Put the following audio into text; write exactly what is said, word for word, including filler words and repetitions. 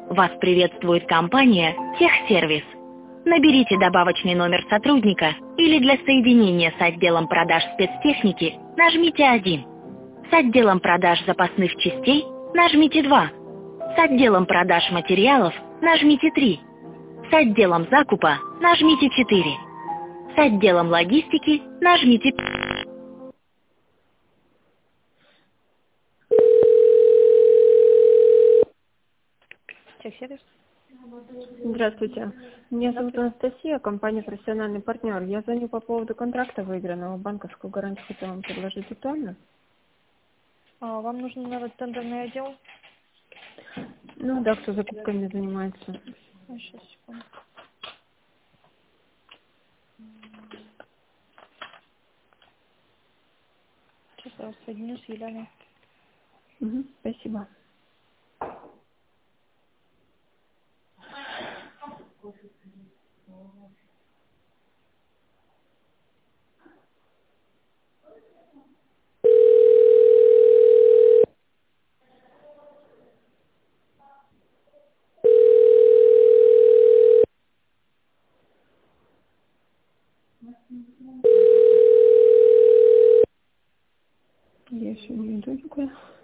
Вас приветствует компания «Техсервис». Наберите добавочный номер сотрудника или для соединения с отделом продаж спецтехники нажмите один. С отделом продаж запасных частей нажмите два. С отделом продаж материалов нажмите три. С отделом закупа нажмите четыре. С отделом логистики нажмите пять. Техсервис. Здравствуйте. Меня зовут Анастасия, компания «Профессиональный партнер». Я звоню по поводу контракта выигранного. Банковскую гарантию хотела вам предложить актуально. А, вам нужен новый тендерный отдел? Ну да, кто закупками занимается. А, сейчас, секунду. Сейчас я вас соединю с Еленой. Угу, спасибо. Я еще не иду никуда.